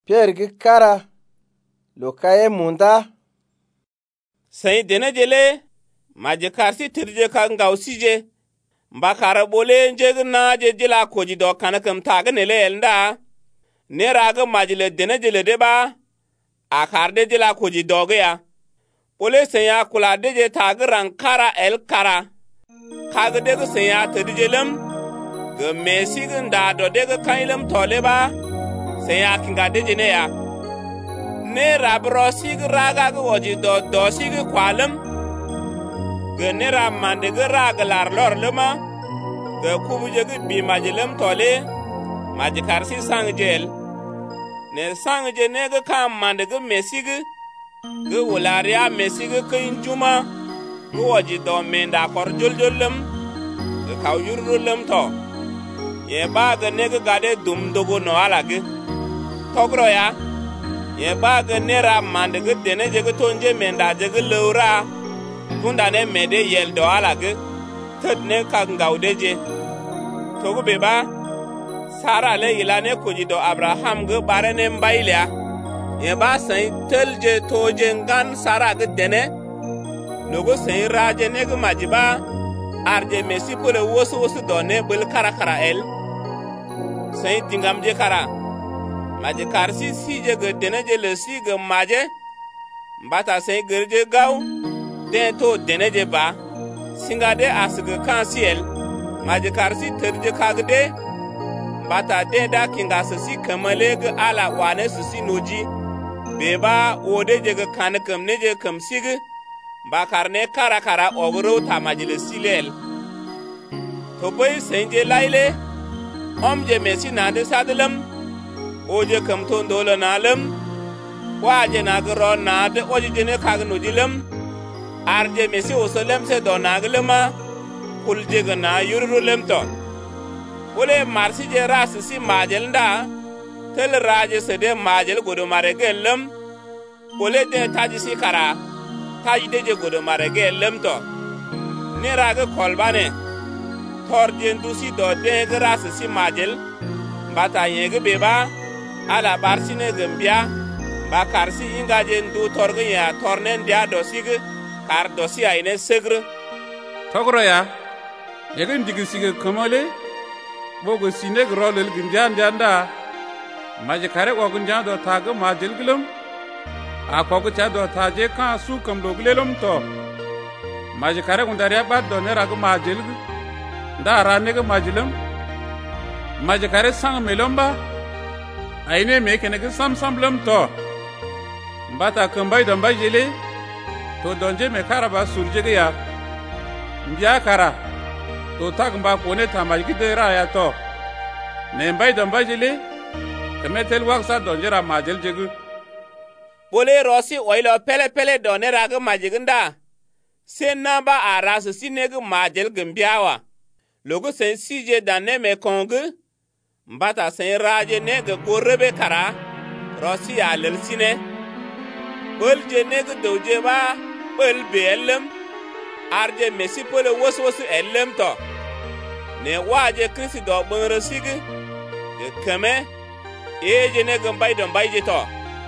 Pergi kara lo kaye munda. Sai dene jele maji karsi tirje ka ngaw sije mbakara bole njegna je jila koji do kanakam tagnele elnda ne raga majile dene jele deba akarde jila koji doge ya bole senya kula deje tagran kara el kara kaga dega senya tedjelem ge mesigin da do dega kailem toleba senya kinga deje ne ya ne rabro sig raga go oji do sig kwalem ge ne ramande ge raga lar lor lema ge kubuje ge bi majilem tole majikarsi sangjel ne sangje ne ge kam mande ge mesig ge wolaria mesig kin juma ge oji do menda kor joljolem ge kawyurulem to ye ba ge ne ge gade dum dogo no alage togro ya ye ba ge ne ramande ge dene je ge tonje menda je ge lewra tunda ne mede yel do alage tet ne ka ngawdeje togo beba Sara le ilane koji do Abraham ge barene mbailya ye ba sai telje toje ngan Sara ge dene nogo sai raje ne ge majiba arje mesi pole woso do ne bel kara el sai dingam je kara maje karsi sije ge dene je le si ge maje mbata sai gerje gaw den to dene je ba singade asge kansiel maje karsi terje kagde bata de da kinga sisi kamaleg ala wane sisi noji beba ode je ga kanakam ne je kamsig ba karne kara ogro ta majile silel to boy senje laile omje mesi nande sadlam oje kam to ndolo nalam waje nagro nade oje jene kag nojilam arje mesi osolem se do naglema kulje ga na yurulem to Ole marsi je ras si majel nda tel raje se de majel godo maregelem ole de taji si kara taji de je godo maregelem to ne raga kolbane tor de ndusi do de ras si majel bata yege beba ala barsine gambia ba karsi inga je ndu torga ya tornen dia dosig kar dosi ayne segre togro ya yege ndigi sige kamale bogo sinek rolel ginjan janda maje kare ko ginjan do taga majel gilum a ko ko cha do taje ka su kam do gilelum to maje kare ko daria bad do ne rag majel da rane ga majilum maje kare sang melomba aine me kene ga sam lum to mbata kambay do mbajele to donje me karaba surje ga ya mbia kara to tak mba kone tamaj gidera ya to ne mbay do mbajile kemetel waksa donjera majel jegu bole rosi oilo pele do ne raga majiginda sen namba aras sineg majel gmbiawa logo sen sije danne me kongu mbata sen raje ne ga gorebe kara rosi ya lelsine bol je ne ga doje ba bol belem arje mesi pole woso elem to ne waje Kristi do bonro sigi de kame eje ne gambay do mbayje to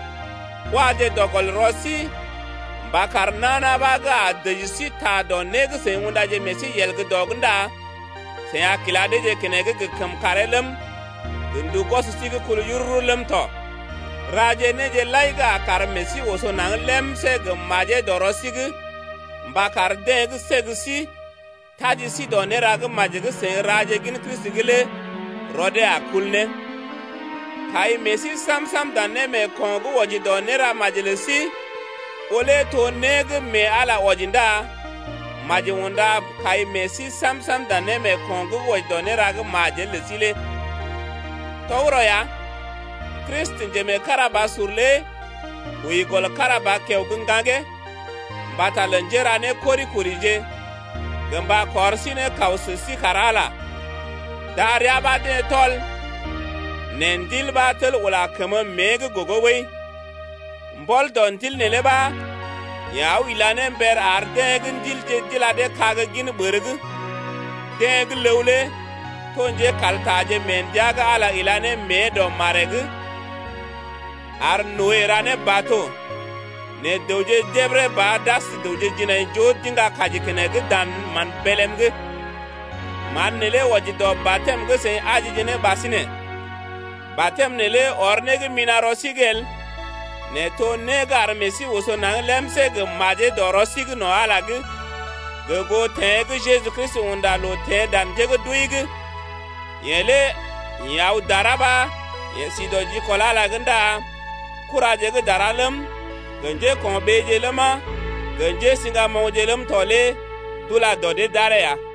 waje dogol rosi bakar nana baga de sita do ne ga se munda je mesi yelga dogunda se akila de je kenege ga kam karelem gundu gos sigi kul yurulem to raje ne je laiga kar mesi woso nang lem se ga maje do rosigi bakar deg segsi taji si do ne raga majig se raje gin Kristi gile rode akulne kai mesi sam da ne me kongo woji do ne ra majilisi ole to neg me ala wojinda majinda kai mesi sam da ne me kongo woji do ne raga majilisi le tawro ya Kristi je me karaba surle wi gol karaba kew gungange bata lenjera ne kori je gamba korsine kausi karala daria bade tol nendil batel wala kama meg gogowe mbol don til ne leba ya wilane ber arde gindil je dilade kaga gin berg deg lewle tonje kaltaje men jaga ala ilane me do mareg ar Noe rane bato ne dewje debre ba das dewje jina jo dinga kaji kene dan man belem ge man nele waji do batem ge se aji jene basine batem nele orne ge minaro sigel ne to ne gar mesi woso nang lemse ge maje do rosig no ala ge go te ge Jesus Christ unda lo te dan je ge duige yele yaw daraba yesido ji kolala ganda kuraje ge daralam genje kon beje lama genje singa mojelem tole tula dode dare ya